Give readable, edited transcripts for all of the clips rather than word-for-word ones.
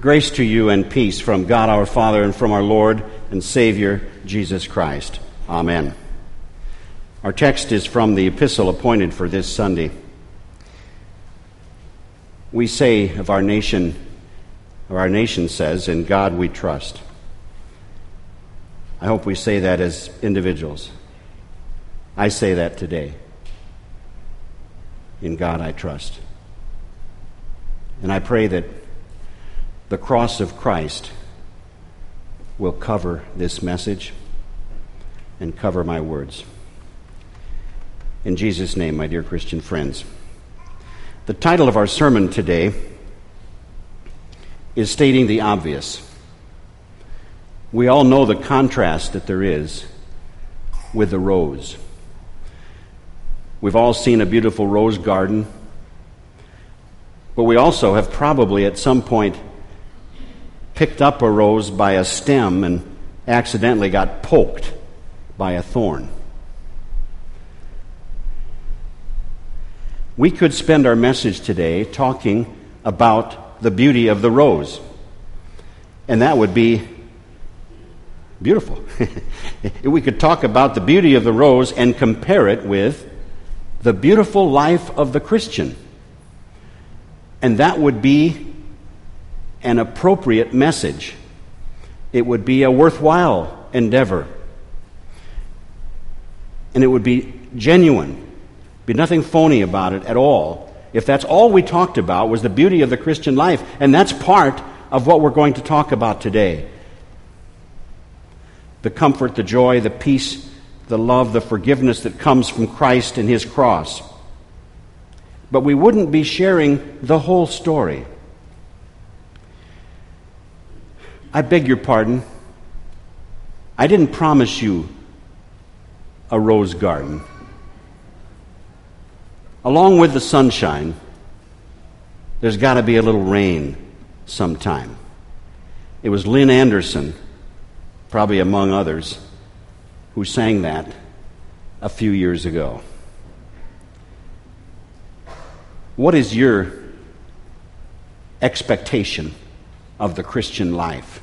Grace to you and peace from God our Father and from our Lord and Savior, Jesus Christ. Amen. Our text is from the epistle appointed for this Sunday. We say of our nation, or our nation says, "In God we trust." I hope we say that as individuals. I say that today. In God I trust. And I pray that the cross of Christ will cover this message and cover my words. In Jesus' name, my dear Christian friends. The title of our sermon today is stating the obvious. We all know the contrast that there is with the rose. We've all seen a beautiful rose garden, but we also have probably at some point picked up a rose by a stem and accidentally got poked by a thorn. We could spend our message today talking about the beauty of the rose, and that would be beautiful. We could talk about the beauty of the rose and compare it with the beautiful life of the Christian, and that would be an appropriate message. It would be a worthwhile endeavor. And it would be genuine. Be nothing phony about it at all. If that's all we talked about was the beauty of the Christian life, and that's part of what we're going to talk about today. The comfort, the joy, the peace, the love, the forgiveness that comes from Christ and His cross. But we wouldn't be sharing the whole story. I beg your pardon. I didn't promise you a rose garden. Along with the sunshine, there's got to be a little rain sometime. It was Lynn Anderson, probably among others, who sang that a few years ago. What is your expectation of the Christian life?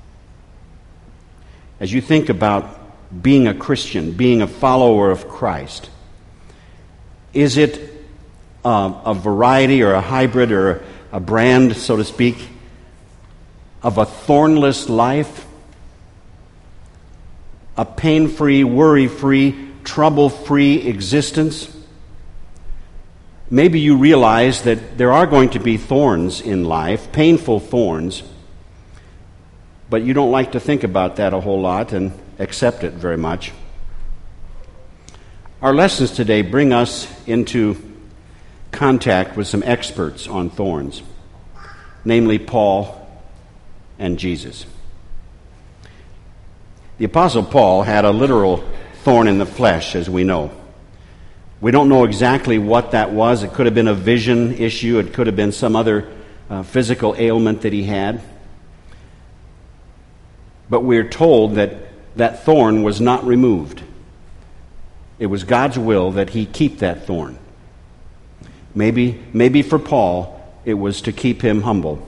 As you think about being a Christian, being a follower of Christ, is it a variety or a hybrid or a brand, so to speak, of a thornless life? A pain-free, worry-free, trouble-free existence? Maybe you realize that there are going to be thorns in life, painful thorns, but you don't like to think about that a whole lot and accept it very much. Our lessons today bring us into contact with some experts on thorns, namely Paul and Jesus. The Apostle Paul had a literal thorn in the flesh, as we know. We don't know exactly what that was. It could have been a vision issue. It could have been some other physical ailment that he had. But we're told that that thorn was not removed. It was God's will that he keep that thorn. Maybe for Paul, it was to keep him humble,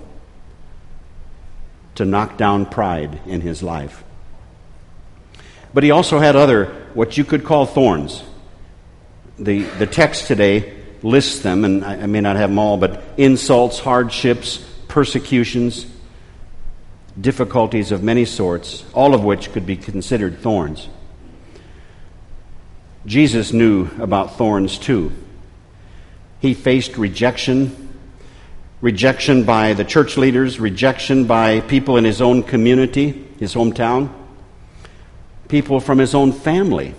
to knock down pride in his life. But he also had other, what you could call thorns. The text today lists them, and I may not have them all, but insults, hardships, persecutions, difficulties of many sorts, all of which could be considered thorns. Jesus knew about thorns too. He faced rejection by the church leaders, rejection by people in his own community, his hometown, people from his own family.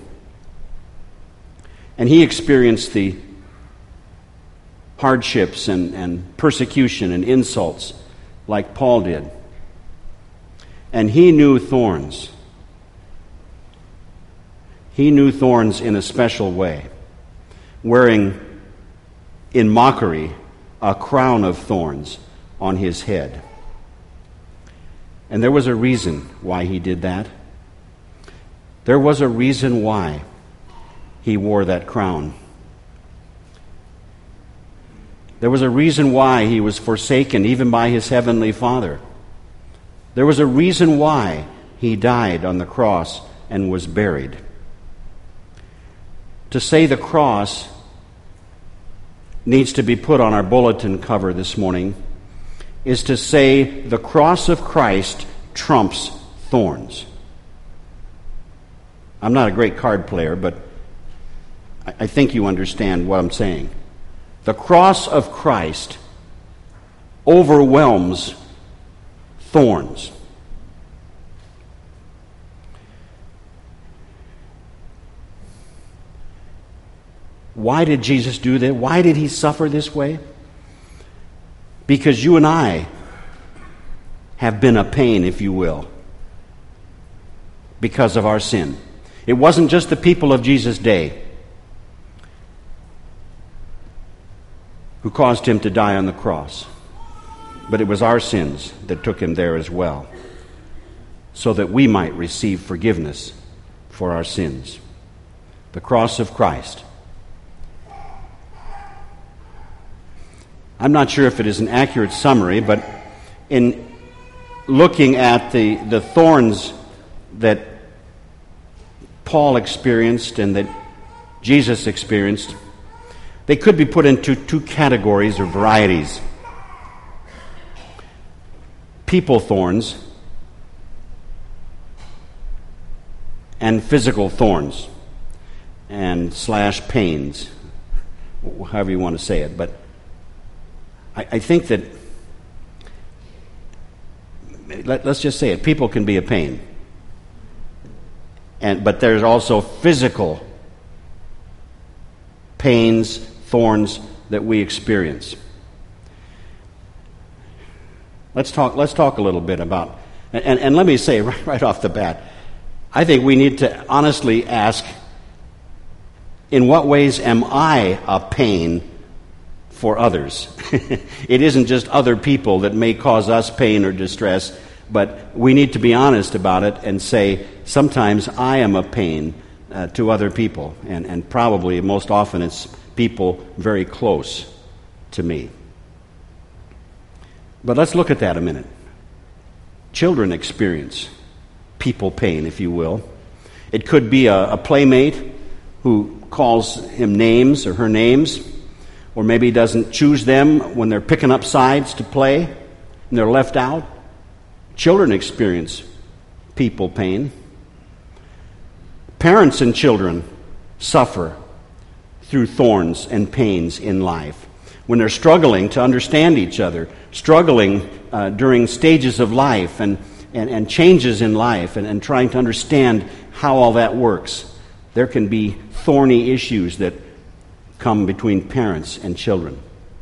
And he experienced the hardships and persecution and insults like Paul did. And he knew thorns. He knew thorns in a special way, wearing in mockery a crown of thorns on his head. And there was a reason why he did that. There was a reason why he wore that crown. There was a reason why he was forsaken even by his heavenly Father. There was a reason why he died on the cross and was buried. To say the cross needs to be put on our bulletin cover this morning is to say the cross of Christ trumps thorns. I'm not a great card player, but I think you understand what I'm saying. The cross of Christ overwhelms thorns. Why did Jesus do that? Why did he suffer this way? Because you and I have been a pain, if you will, because of our sin. It wasn't just the people of Jesus' day who caused him to die on the cross, but it was our sins that took him there as well, so that we might receive forgiveness for our sins. The cross of Christ. I'm not sure if it is an accurate summary, but in looking at the thorns that Paul experienced and that Jesus experienced, they could be put into two categories or varieties. People thorns and physical thorns and / pains, however you want to say it. But I think that, let's just say it, people can be a pain. But there's also physical pains, thorns that we experience. Let's talk a little bit about, and let me say right off the bat, I think we need to honestly ask, in what ways am I a pain for others? It isn't just other people that may cause us pain or distress, but we need to be honest about it and say, sometimes I am a pain to other people, and probably most often it's people very close to me. But let's look at that a minute. Children experience people pain, if you will. It could be a playmate who calls him names or her names, or maybe doesn't choose them when they're picking up sides to play and they're left out. Children experience people pain. Parents and children suffer through thorns and pains in life. When they're struggling to understand each other, struggling during stages of life and changes in life and trying to understand how all that works, there can be thorny issues that come between parents and children.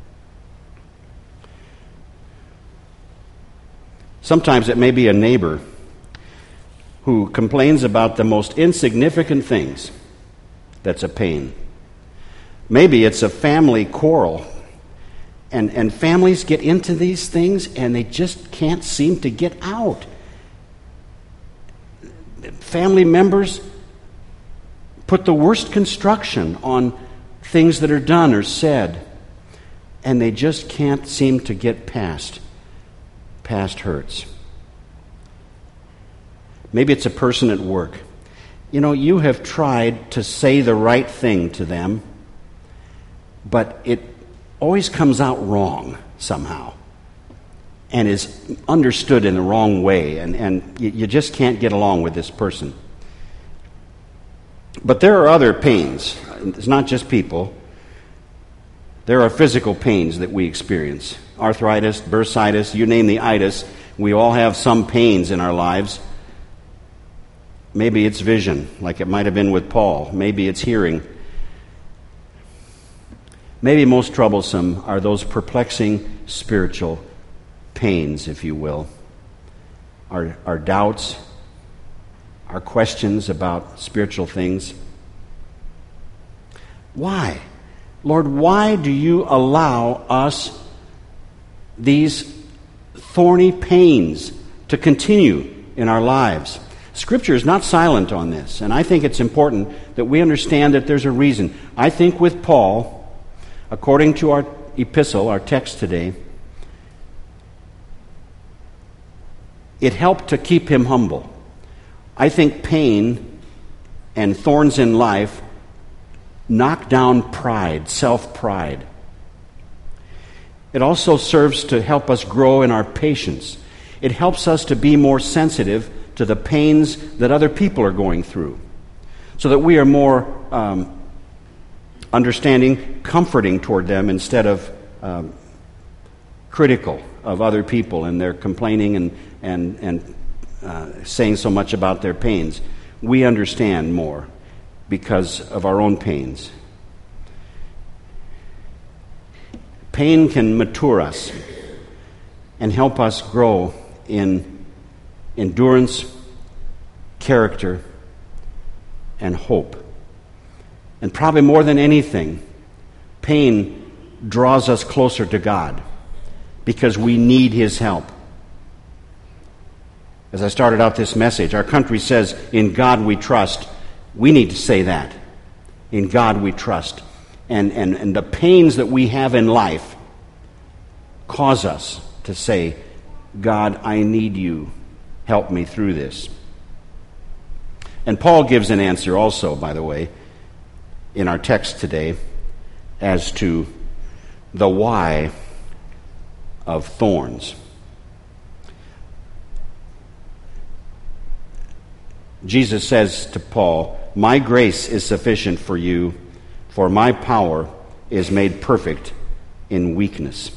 Sometimes it may be a neighbor who complains about the most insignificant things. That's a pain. Maybe it's a family quarrel, and families get into these things and they just can't seem to get out. Family members put the worst construction on things that are done or said, and they just can't seem to get past hurts. Maybe it's a person at work. You know, you have tried to say the right thing to them, but it always comes out wrong somehow and is understood in the wrong way, and you just can't get along with this person. But there are other pains. It's not just people. There are physical pains that we experience. Arthritis, bursitis, you name the itis. We all have some pains in our lives. Maybe it's vision, like it might have been with Paul. Maybe it's hearing. Maybe most troublesome are those perplexing spiritual pains, if you will. Our doubts, our questions about spiritual things. Why? Lord, why do you allow us these thorny pains to continue in our lives? Scripture is not silent on this, and I think it's important that we understand that there's a reason. I think with Paul, according to our epistle, our text today, it helped to keep him humble. I think pain and thorns in life knock down pride, self-pride. It also serves to help us grow in our patience. It helps us to be more sensitive to the pains that other people are going through, so that we are more understanding, comforting toward them instead of critical of other people and their complaining and saying so much about their pains. We understand more because of our own pains. Pain can mature us and help us grow in endurance, character, and hope. And probably more than anything, pain draws us closer to God because we need His help. As I started out this message, our country says, "In God we trust." We need to say that. In God we trust. And the pains that we have in life cause us to say, "God, I need you. Help me through this." And Paul gives an answer also, by the way, in our text today as to the why of thorns. Jesus says to Paul, "My grace is sufficient for you, for my power is made perfect in weakness."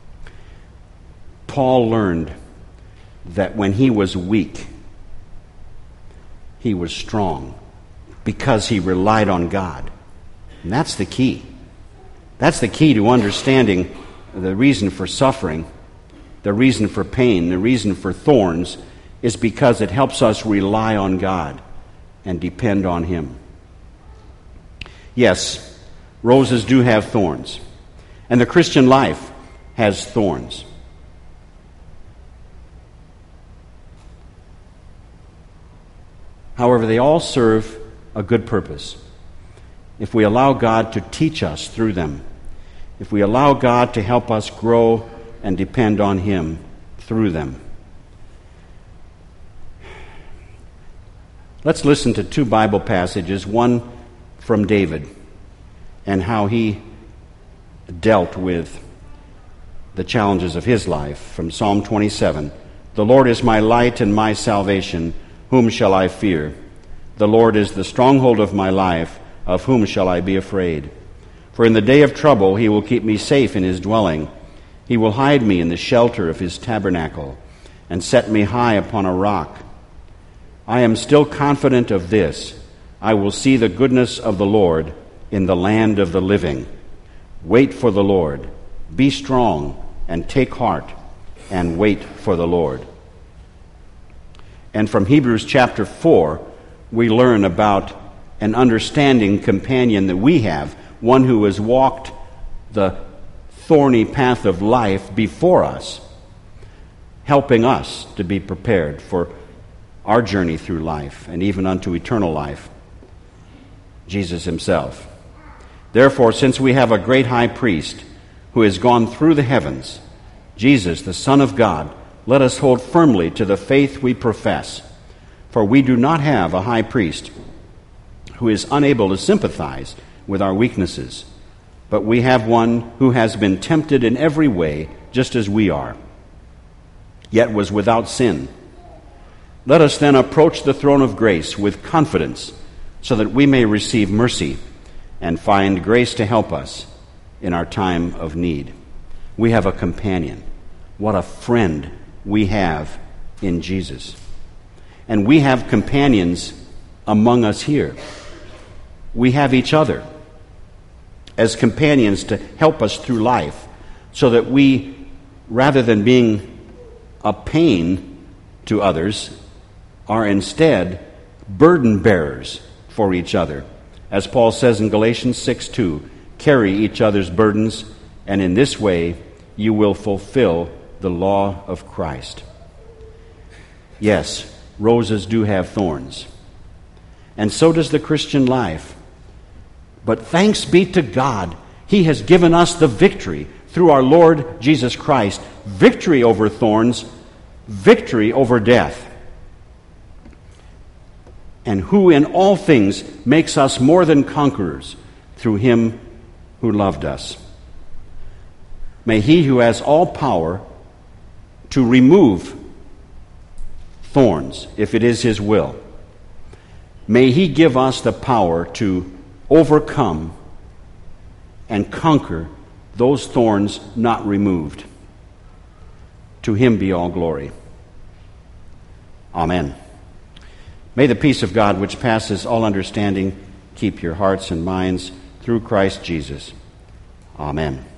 Paul learned that when he was weak, he was strong because he relied on God. And that's the key. That's the key to understanding the reason for suffering, the reason for pain, the reason for thorns, is because it helps us rely on God and depend on Him. Yes, roses do have thorns, and the Christian life has thorns. However, they all serve a good purpose if we allow God to teach us through them, if we allow God to help us grow and depend on Him through them. Let's listen to two Bible passages, one from David and how he dealt with the challenges of his life, from Psalm 27. "The Lord is my light and my salvation. Whom shall I fear? The Lord is the stronghold of my life. Of whom shall I be afraid? For in the day of trouble He will keep me safe in His dwelling. He will hide me in the shelter of His tabernacle and set me high upon a rock. I am still confident of this: I will see the goodness of the Lord in the land of the living. Wait for the Lord. Be strong and take heart and wait for the Lord." And from Hebrews chapter 4, we learn about an understanding companion that we have, one who has walked the thorny path of life before us, helping us to be prepared for our journey through life and even unto eternal life, Jesus Himself. "Therefore, since we have a great high priest who has gone through the heavens, Jesus, the Son of God, let us hold firmly to the faith we profess. For we do not have a high priest who is unable to sympathize with our weaknesses, but we have one who has been tempted in every way, just as we are, yet was without sin. Let us then approach the throne of grace with confidence, so that we may receive mercy and find grace to help us in our time of need." We have a companion. What a friend we have in Jesus. And we have companions among us here. We have each other as companions to help us through life, so that we, rather than being a pain to others, are instead burden bearers for each other. As Paul says in Galatians 6:2, "Carry each other's burdens, and in this way you will fulfill the law of Christ." Yes, roses do have thorns, and so does the Christian life. But thanks be to God, He has given us the victory through our Lord Jesus Christ, victory over thorns victory over death, and who in all things makes us more than conquerors through him who loved us. May he who has all power to remove thorns, if it is his will, may he give us the power to overcome and conquer those thorns not removed. To him be all glory. Amen. May the peace of God, which passes all understanding, keep your hearts and minds through Christ Jesus. Amen.